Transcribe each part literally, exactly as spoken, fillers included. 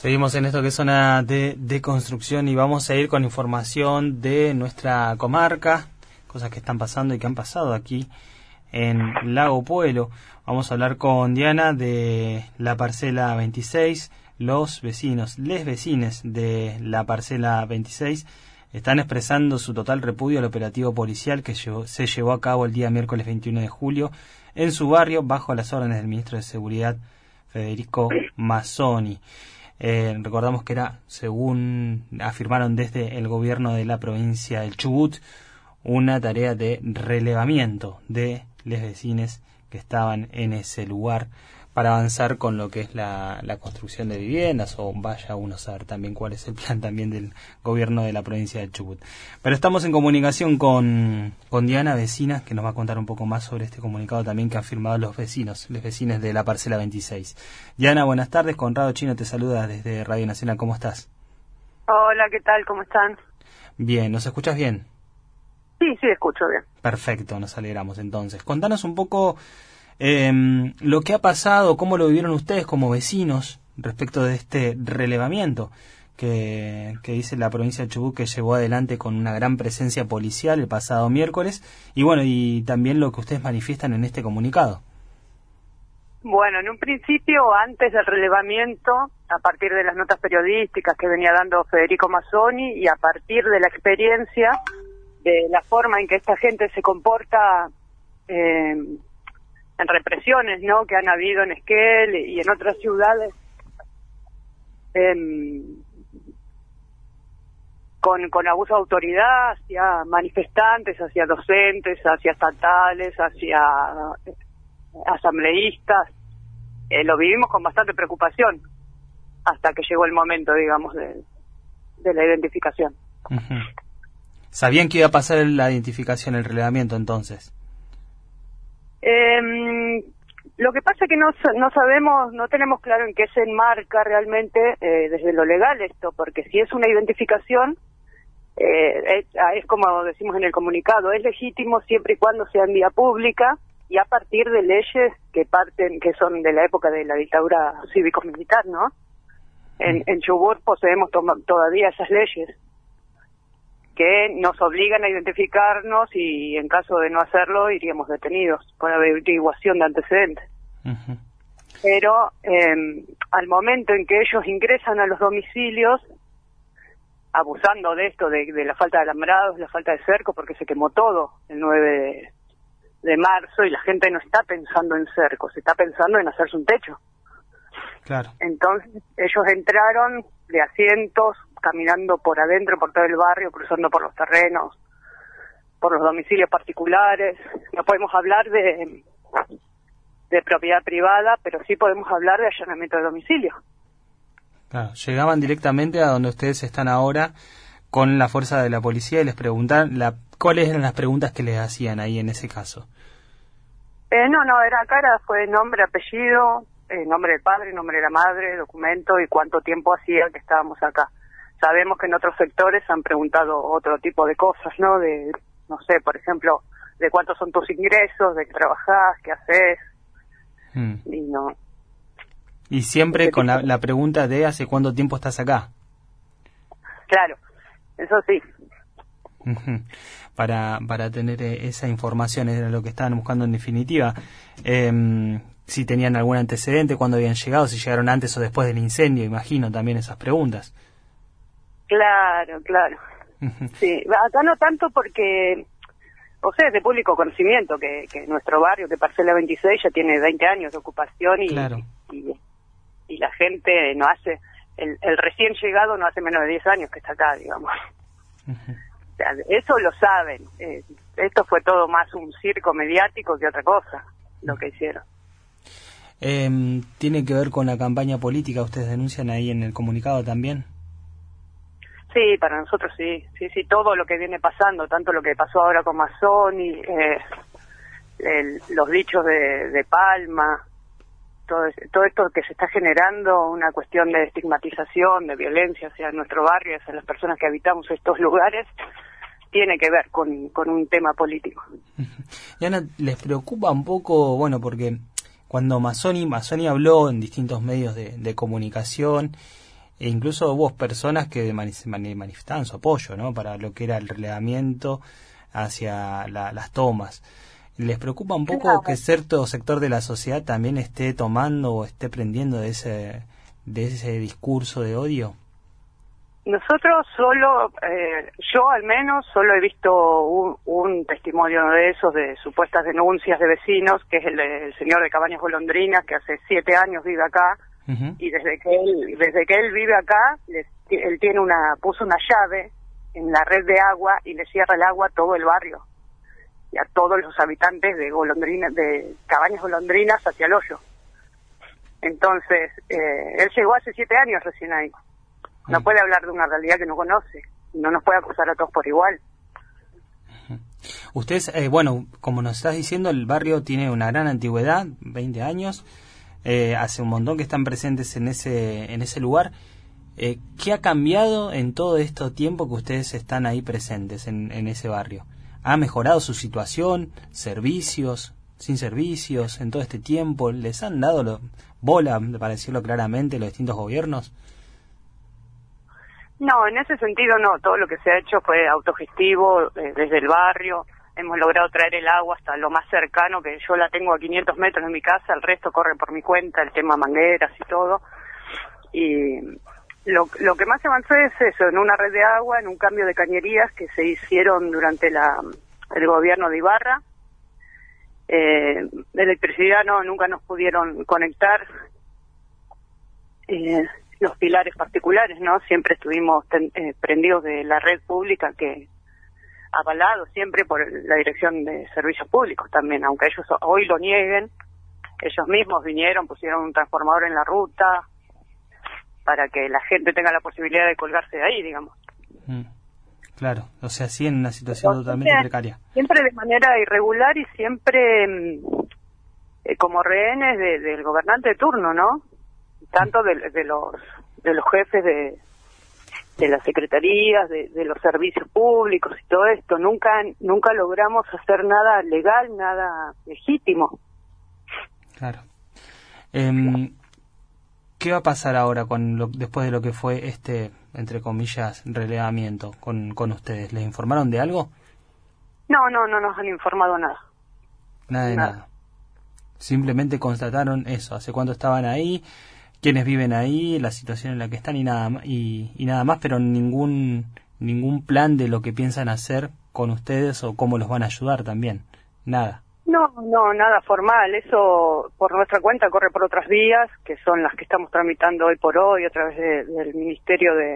Seguimos en esto que es zona de, de construcción y vamos a ir con información de nuestra comarca, cosas que están pasando y que han pasado aquí en Lago Puelo. Vamos a hablar con Diana de la parcela veintiséis. Los vecinos, les vecines de la parcela veintiséis están expresando su total repudio al operativo policial que llevó, se llevó a cabo el día miércoles veintiuno de julio en su barrio bajo las órdenes del ministro de Seguridad Federico Mazzoni. Eh, recordamos que era, según afirmaron desde el gobierno de la provincia del Chubut, una tarea de relevamiento de los vecinos que estaban en ese lugar para avanzar con lo que es la, la construcción de viviendas, o vaya uno a saber también cuál es el plan también del gobierno de la provincia del Chubut. Pero estamos en comunicación con, con Diana, vecina, que nos va a contar un poco más sobre este comunicado también que han firmado los vecinos, los vecinos de la parcela veintiséis. Diana, buenas tardes, Conrado Chino te saluda desde Radio Nacional, ¿cómo estás? Hola, ¿qué tal? ¿Cómo están? Bien, ¿nos escuchas bien? Sí, sí, escucho bien. Perfecto, nos alegramos entonces. Contanos un poco eh, lo que ha pasado, cómo lo vivieron ustedes como vecinos respecto de este relevamiento que, que dice la provincia de Chubut que llevó adelante con una gran presencia policial el pasado miércoles, y bueno, y también lo que ustedes manifiestan en este comunicado. Bueno, en un principio, antes del relevamiento, a partir de las notas periodísticas que venía dando Federico Mazzoni y a partir de la experiencia de la forma en que esta gente se comporta eh, en represiones, ¿no?, que han habido en Esquel y en otras ciudades, eh, con, con abuso de autoridad hacia manifestantes, hacia docentes, hacia estatales, hacia asambleístas. Eh, lo vivimos con bastante preocupación hasta que llegó el momento, digamos, de, de la identificación. Uh-huh. ¿Sabían que iba a pasar la identificación, el relevamiento, entonces? Eh, lo que pasa es que no, no sabemos, no tenemos claro en qué se enmarca realmente eh, desde lo legal esto, porque si es una identificación, eh, es, es como decimos en el comunicado, es legítimo siempre y cuando sea en vía pública y a partir de leyes que parten, que son de la época de la dictadura cívico-militar, ¿no? En, en Chubut poseemos to todavía esas leyes que nos obligan a identificarnos y en caso de no hacerlo iríamos detenidos por averiguación de antecedentes. Uh-huh. Pero eh, al momento en que ellos ingresan a los domicilios, abusando de esto, de, de la falta de alambrados, la falta de cerco, porque se quemó todo el nueve de, de marzo y la gente no está pensando en cercos, está pensando en hacerse un techo. Claro. Entonces ellos entraron de asientos, caminando por adentro, por todo el barrio, cruzando por los terrenos, por los domicilios particulares. No podemos hablar de, de propiedad privada, pero sí podemos hablar de allanamiento de domicilio. Claro, llegaban directamente a donde ustedes están ahora con la fuerza de la policía y les preguntan la, cuáles eran las preguntas que les hacían ahí en ese caso. Eh, no, no, era acá, era, fue nombre, apellido, eh, nombre del padre, nombre de la madre, documento y cuánto tiempo hacía que estábamos acá. Sabemos que en otros sectores han preguntado otro tipo de cosas, ¿no? De, no sé, por ejemplo, de cuántos son tus ingresos, de qué trabajás, qué haces, hmm. y no. Y siempre con la, la pregunta de ¿hace cuánto tiempo estás acá? Claro, eso sí. Uh-huh. Para, para tener esa información era lo que estaban buscando en definitiva. Eh, si tenían algún antecedente, cuándo habían llegado, si llegaron antes o después del incendio, imagino también esas preguntas. Claro, claro. Uh-huh. Sí, acá no tanto porque, o sea, es de público conocimiento que, que nuestro barrio, que Parcela veintiséis, ya tiene veinte años de ocupación y, claro. y, y la gente no hace, el, el recién llegado no hace menos de diez años que está acá, digamos. Uh-huh. O sea, eso lo saben. Eh, esto fue todo más un circo mediático que otra cosa, lo que hicieron. Eh, ¿Tiene que ver con la campaña política? ¿Ustedes denuncian ahí en el comunicado también? Sí, para nosotros sí, sí, sí, todo lo que viene pasando, tanto lo que pasó ahora con Mazzoni, eh, el, los dichos de, de Palma, todo, todo esto que se está generando, una cuestión de estigmatización, de violencia hacia nuestro barrio, hacia las personas que habitamos estos lugares, tiene que ver con, con un tema político. Y Ana, ¿les preocupa un poco, bueno, porque cuando Mazzoni, Mazzoni habló en distintos medios de, de comunicación, e incluso hubo personas que mani mani manifestaban su apoyo, ¿no?, para lo que era el relevamiento hacia la, las tomas. ¿Les preocupa un poco Claro. que cierto sector de la sociedad también esté tomando o esté prendiendo de ese, de ese discurso de odio? Nosotros solo, eh, yo al menos, solo he visto un, un testimonio de esos, de supuestas denuncias de vecinos, que es el del señor de Cabañas Golondrinas, que hace siete años vive acá, uh-huh. y desde que él desde que él vive acá, les, él tiene una puso una llave en la red de agua y le cierra el agua a todo el barrio, y a todos los habitantes de Golondrinas, de Cabañas Golondrinas hacia el hoyo. Entonces, eh, él llegó hace siete años recién ahí. No puede hablar de una realidad que no conoce. No nos puede acusar a todos por igual. Ustedes, eh, bueno, como nos estás diciendo, el barrio tiene una gran antigüedad, veinte años. Eh, hace un montón que están presentes en ese en ese lugar. Eh, ¿Qué ha cambiado en todo este tiempo que ustedes están ahí presentes en, en ese barrio? ¿Ha mejorado su situación? ¿Servicios? ¿Sin servicios? ¿En todo este tiempo? ¿Les han dado lo, bola, para decirlo claramente, los distintos gobiernos? No, en ese sentido no. Todo lo que se ha hecho fue autogestivo, eh, desde el barrio. Hemos logrado traer el agua hasta lo más cercano, que yo la tengo a quinientos metros de mi casa, el resto corre por mi cuenta, el tema mangueras y todo. Y lo, lo que más avanzó es eso, en una red de agua, en un cambio de cañerías que se hicieron durante la el gobierno de Ibarra. Eh, de electricidad no, nunca nos pudieron conectar. Eh, los pilares particulares, ¿no? Siempre estuvimos ten, eh, prendidos de la red pública, que avalado siempre por la Dirección de Servicios Públicos también, aunque ellos hoy lo nieguen. Ellos mismos vinieron, pusieron un transformador en la ruta para que la gente tenga la posibilidad de colgarse de ahí, digamos. Mm, claro, o sea, sí, en una situación Entonces, totalmente precaria. Siempre de manera irregular y siempre eh, como rehenes de, del gobernante de turno, ¿no? Tanto de, de los de los jefes de, de las secretarías, de, de los servicios públicos y todo esto. Nunca nunca logramos hacer nada legal, nada legítimo. Claro. Eh, ¿Qué va a pasar ahora con lo, después de lo que fue este, entre comillas, relevamiento con, con ustedes? ¿Les informaron de algo? No, no, no nos han informado nada. Nada de nada. nada. Simplemente constataron eso, hace cuánto estaban ahí, quiénes viven ahí, la situación en la que están y nada más, y, y nada más, pero ningún ningún plan de lo que piensan hacer con ustedes o cómo los van a ayudar también. Nada. No, no, nada formal. Eso por nuestra cuenta corre por otras vías, que son las que estamos tramitando hoy por hoy a través de, del Ministerio de,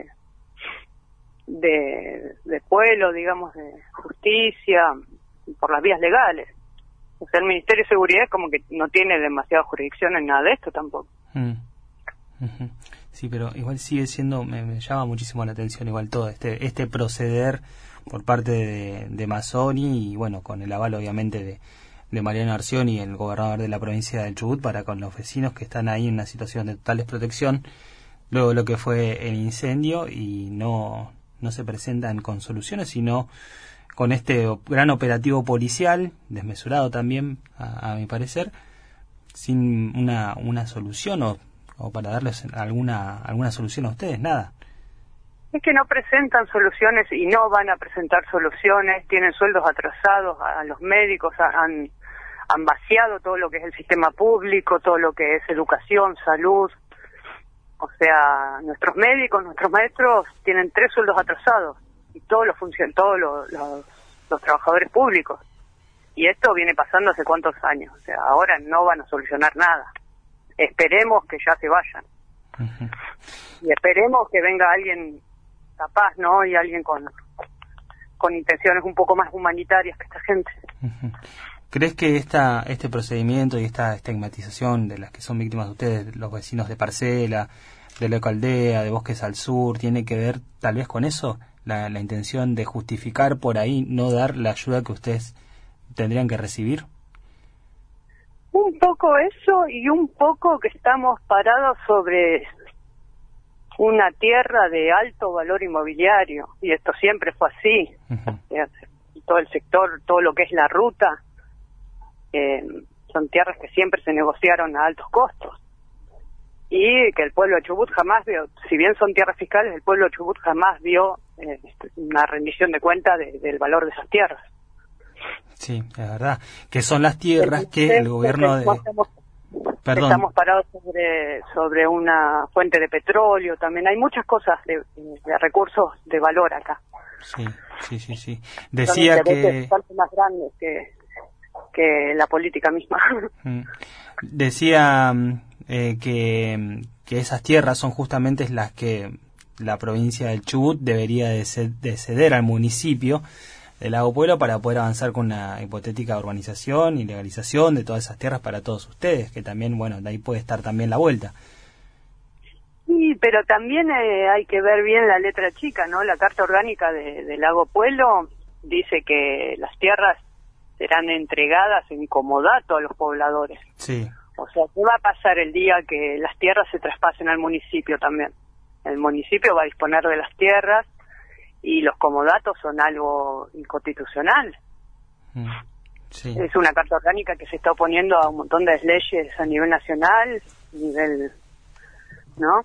de de Pueblo, digamos, de Justicia, por las vías legales. O sea, el Ministerio de Seguridad es como que no tiene demasiada jurisdicción en nada de esto tampoco. Mm. Uh-huh. Sí, pero igual sigue siendo, me, me llama muchísimo la atención igual todo este este proceder por parte de, de Mazzoni y bueno, con el aval obviamente de, de Mariano Arcioni, el gobernador de la provincia del Chubut, para con los vecinos que están ahí en una situación de total desprotección luego lo que fue el incendio, y no no se presentan con soluciones, sino con este gran operativo policial, desmesurado también, a, a mi parecer, sin una una solución o o para darles alguna alguna solución a ustedes, nada. Es que no presentan soluciones y no van a presentar soluciones, tienen sueldos atrasados a los médicos, han, han vaciado todo lo que es el sistema público, todo lo que es educación, salud. O sea, nuestros médicos, nuestros maestros tienen tres sueldos atrasados, y todos los funcionan, todos los, los, los trabajadores públicos. Y esto viene pasando hace cuántos años, o sea, ahora no van a solucionar nada. Esperemos que ya se vayan. Uh-huh. Y esperemos que venga alguien capaz, ¿no? Y alguien con con intenciones un poco más humanitarias que esta gente. Uh-huh. ¿Crees que esta este procedimiento y esta estigmatización de las que son víctimas de ustedes, los vecinos de Parcela, de la Ecaldea, de Bosques al Sur, tiene que ver tal vez con eso? La, la intención de justificar por ahí no dar la ayuda que ustedes tendrían que recibir. Un poco eso, y un poco que estamos parados sobre una tierra de alto valor inmobiliario, y esto siempre fue así. Uh-huh. Todo el sector, todo lo que es la ruta, eh, son tierras que siempre se negociaron a altos costos. y que el pueblo de Chubut jamás vio, si bien son tierras fiscales, el pueblo de Chubut jamás vio eh, una rendición de cuenta de, del valor de esas tierras. Sí, es verdad, que son las tierras que el gobierno de... Estamos, Perdón. estamos parados sobre sobre una fuente de petróleo, también hay muchas cosas de, de recursos de valor acá. Sí, sí, sí, sí. Decía son que... Son más grandes que, que la política misma. Decía eh, que, que esas tierras son justamente las que la provincia del Chubut debería de, de ceder al municipio del Lago Puelo para poder avanzar con una hipotética urbanización y legalización de todas esas tierras para todos ustedes, que también, bueno, de ahí puede estar también la vuelta. Sí, pero también eh, hay que ver bien la letra chica, ¿no? La Carta Orgánica de, de Lago Puelo dice que las tierras serán entregadas en comodato a los pobladores. Sí. O sea, ¿qué va a pasar el día que las tierras se traspasen al municipio también? El municipio va a disponer de las tierras y los comodatos son algo inconstitucional. Mm, sí. Es una carta orgánica que se está oponiendo a un montón de leyes a nivel nacional, a nivel, ¿no?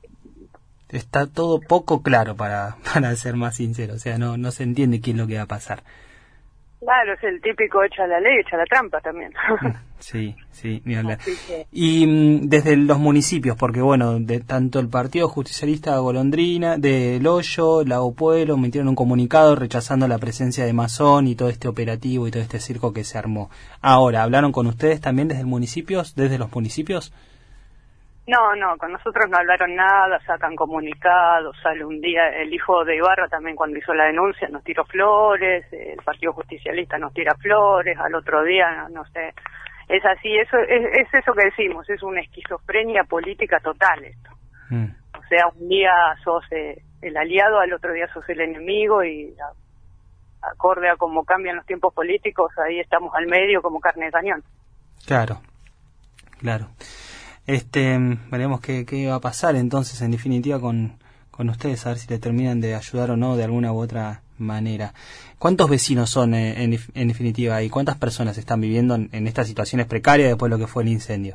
Está todo poco claro, para para ser más sincero, o sea, no no se entiende qué es lo que va a pasar. Claro, es el típico echa la ley, echa la trampa también. Sí, sí, ni hablar. Que... Y mm, desde los municipios, porque bueno, de tanto el Partido Justicialista Golondrina, de El Hoyo, Lago Puelo, emitieron un comunicado rechazando la presencia de Masón y todo este operativo y todo este circo que se armó. Ahora, ¿hablaron con ustedes también desde el municipio, desde los municipios? No, no, con nosotros no hablaron nada, sacan comunicados, sale un día, el hijo de Ibarra también cuando hizo la denuncia nos tiró flores, el Partido Justicialista nos tira flores, al otro día, no, no sé, es así, eso es, es eso que decimos, es una esquizofrenia política total esto. Mm. O sea, un día sos eh, el aliado, al otro día sos el enemigo y a, acorde a cómo cambian los tiempos políticos, ahí estamos al medio como carne de cañón. Claro, claro. Este, veremos qué, qué va a pasar entonces en definitiva con, con ustedes, a ver si le terminan de ayudar o no de alguna u otra manera. ¿Cuántos vecinos son eh, en, en definitiva y cuántas personas están viviendo en, en estas situaciones precarias después de lo que fue el incendio?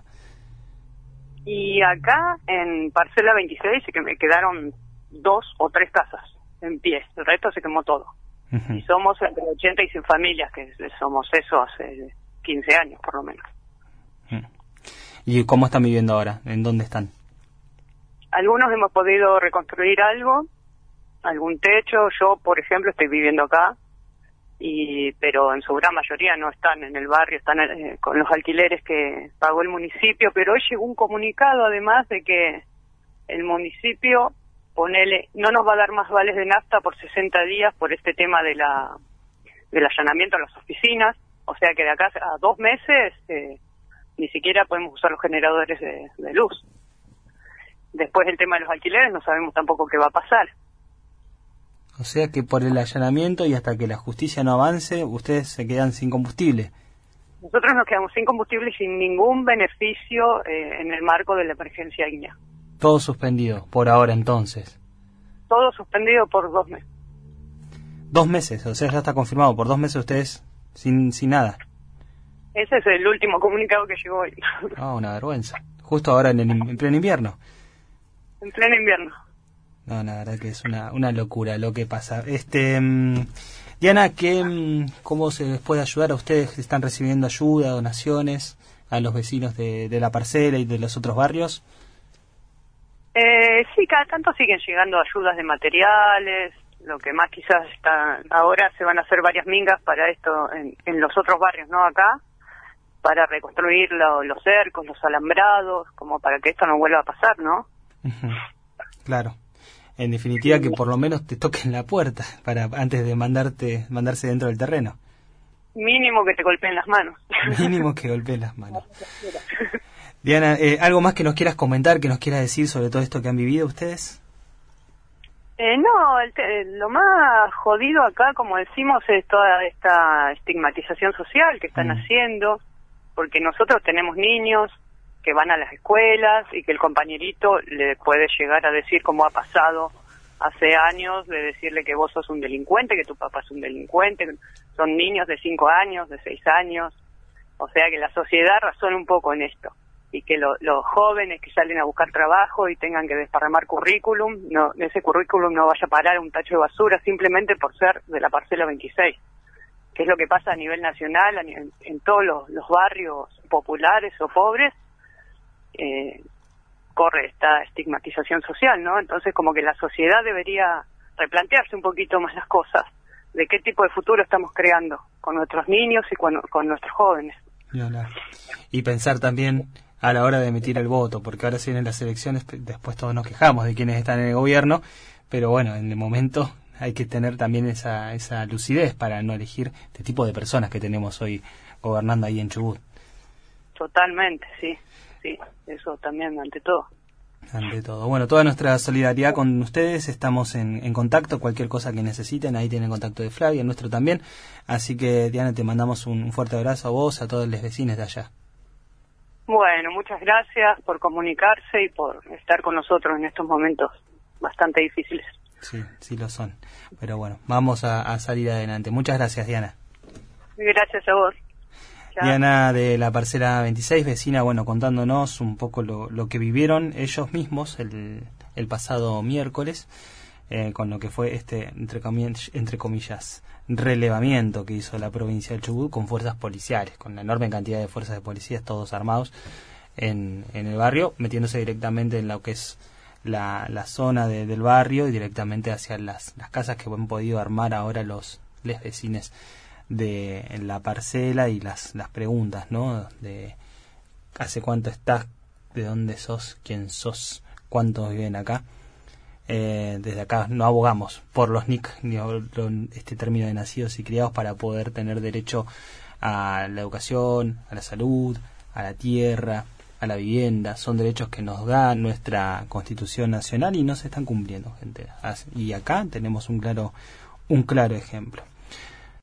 Y acá en Parcela veintiséis se que me quedaron dos o tres casas en pie, el resto se quemó todo. Uh-huh. Y somos entre ochenta y cien familias, que somos eso hace quince años por lo menos. Uh-huh. ¿Y cómo están viviendo ahora? ¿En dónde están? Algunos hemos podido reconstruir algo, algún techo. Yo, por ejemplo, estoy viviendo acá, y pero en su gran mayoría no están en el barrio, están eh, con los alquileres que pagó el municipio. Pero hoy llegó un comunicado, además, de que el municipio, ponele, no nos va a dar más vales de nafta por sesenta días por este tema de la del allanamiento a las oficinas. O sea que de acá a dos meses... Eh, ni siquiera podemos usar los generadores de, de luz. Después el tema de los alquileres no sabemos tampoco qué va a pasar. O sea que por el allanamiento y hasta que la justicia no avance, ustedes se quedan sin combustible. Nosotros nos quedamos sin combustible y sin ningún beneficio eh, en el marco de la emergencia ígnea. Todo suspendido, por ahora entonces. Todo suspendido por dos meses. Dos meses, o sea, ya está confirmado, por dos meses ustedes sin, sin nada. Ese es el último comunicado que llegó hoy. Ah, una vergüenza. Justo ahora en, el, en pleno invierno. En pleno invierno. No, la verdad que es una una locura lo que pasa. Este, um, Diana, ¿qué, um, ¿cómo se les puede ayudar a ustedes? ¿Están recibiendo ayuda, donaciones a los vecinos de, de la parcela y de los otros barrios? Eh, sí, cada tanto siguen llegando ayudas de materiales. Lo que más quizás está ahora, se van a hacer varias mingas para esto en, en los otros barrios, ¿no? Acá, para reconstruir lo, los cercos, los alambrados, como para que esto no vuelva a pasar, ¿no? Uh-huh. Claro. En definitiva, que por lo menos te toquen la puerta para antes de mandarte mandarse dentro del terreno. Mínimo que te golpeen las manos. Mínimo que golpeen las manos. Diana, eh, ¿algo más que nos quieras comentar, que nos quieras decir sobre todo esto que han vivido ustedes? Eh, no, el te, lo más jodido acá, como decimos, es toda esta estigmatización social que están mm. haciendo. Porque nosotros tenemos niños que van a las escuelas y que el compañerito le puede llegar a decir, como ha pasado hace años, de decirle que vos sos un delincuente, que tu papá es un delincuente. Son niños de cinco años, de seis años. O sea que la sociedad razona un poco en esto. y que lo, los jóvenes que salen a buscar trabajo y tengan que desparramar currículum, no, ese currículum no vaya a parar a un tacho de basura simplemente por ser de la parcela veintiséis, que es lo que pasa a nivel nacional, a nivel, en todos los, los barrios populares o pobres, eh, corre esta estigmatización social, ¿no? Entonces como que la sociedad debería replantearse un poquito más las cosas, de qué tipo de futuro estamos creando con nuestros niños y con, con nuestros jóvenes. Y pensar también a la hora de emitir el voto, porque ahora se vienen las elecciones, después todos nos quejamos de quienes están en el gobierno, pero bueno, en el momento hay que tener también esa, esa lucidez para no elegir este tipo de personas que tenemos hoy gobernando ahí en Chubut. Totalmente, sí, sí, eso también ante todo. Ante todo. Bueno, toda nuestra solidaridad con ustedes, estamos en, en contacto, cualquier cosa que necesiten, ahí tienen contacto de Flavia, el nuestro también, así que Diana, te mandamos un, un fuerte abrazo a vos, a todos los vecinos de allá. Bueno, muchas gracias por comunicarse y por estar con nosotros en estos momentos bastante difíciles. Sí, sí lo son, pero bueno, vamos a, a salir adelante. Muchas gracias, Diana. Gracias a vos. Chao. Diana de la parcela veintiséis, vecina, bueno, contándonos un poco lo, lo que vivieron ellos mismos el, el pasado miércoles, eh, con lo que fue este, entre comillas, entre comillas, relevamiento que hizo la provincia del Chubut con fuerzas policiales, con la enorme cantidad de fuerzas de policías, todos armados en, en el barrio, metiéndose directamente en lo que es la, la zona de, del barrio y directamente hacia las, las casas que han podido armar ahora los les vecines de la parcela y las, las preguntas, ¿no? De hace cuánto estás, de dónde sos, quién sos, cuántos viven acá. Eh, desde acá no abogamos por los N I C, ni este término de nacidos y criados, para poder tener derecho a la educación, a la salud, a la tierra, a la vivienda. Son derechos que nos da nuestra Constitución Nacional y no se están cumpliendo, gente. Y acá tenemos un claro, un claro ejemplo.